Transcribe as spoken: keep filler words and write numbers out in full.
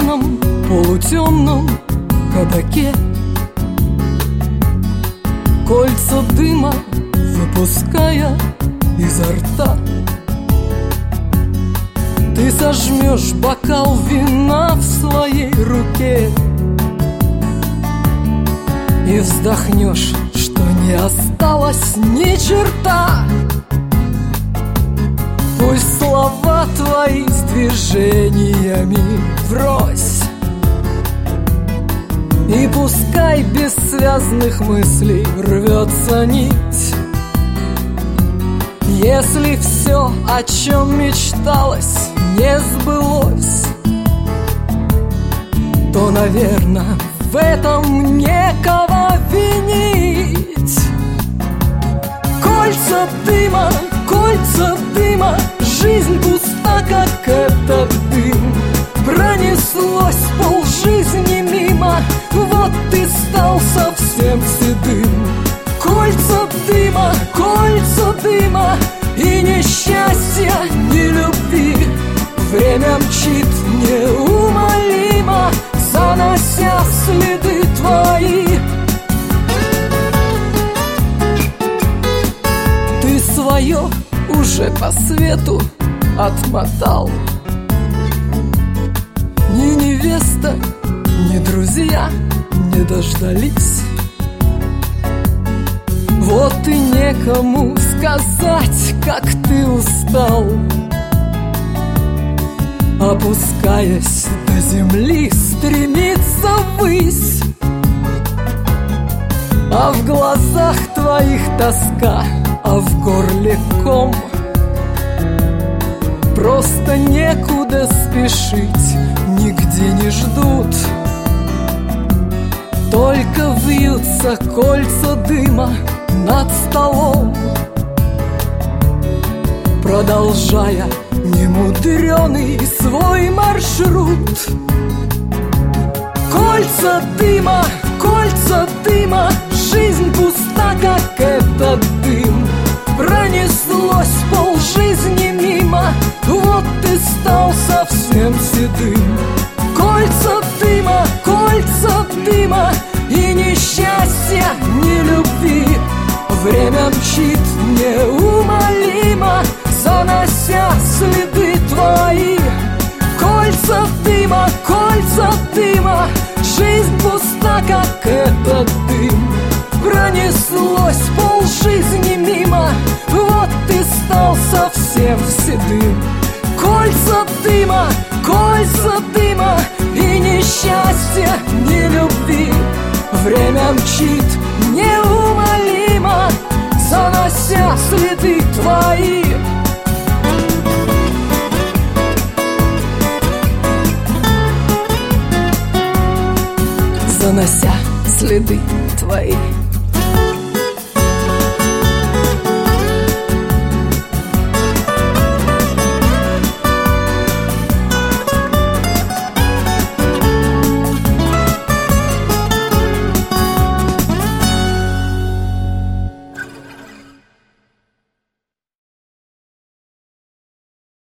пьяном, полутемном кабаке. Кольца дыма выпуская изо рта, ты сожмешь бокал вина в своей руке и вздохнешь, что не осталось ни черта. Пусть слова твои с движениями врозь, и пускай без связных мыслей рвется нить. Если все, о чем мечталось, не сбылось, то, наверное, в этом некого винить. Кольца дыма, кольца дыма, жизнь пуста, как этот дым. Пронеслось полжизни мимо, вот ты стал совсем седым. Кольца дыма, кольца дыма, и ни счастья, ни любви. Время мчит неумолимо, занося следы твои. Ты свое уже по свету отмотал. Ни невеста, ни друзья не дождались. Вот и некому сказать, как ты устал. Опускаясь до земли, стремится ввысь, а в глазах твоих тоска, а в горле ком. Просто некуда спешить, нигде не ждут, только вьются кольца дыма над столом, продолжая немудреный свой маршрут. Кольца дыма, кольца дыма, жизнь пуста, как этот дым. Пронеслось полжизни мимо, вот ты стал совсем седым. Кольца дыма, кольца дыма, и ни счастья, ни любви. Время мчит неумолимо, занося следы твои. Кольца дыма, кольца дыма, жизнь пуста, как этот дым. Пронеслось полжизни мимо, вот ты стал совсем седым. Кольца дыма, кольца дыма, и ни счастья, ни любви. Время мчит неумолимо, занося следы твои. Занося следы твои.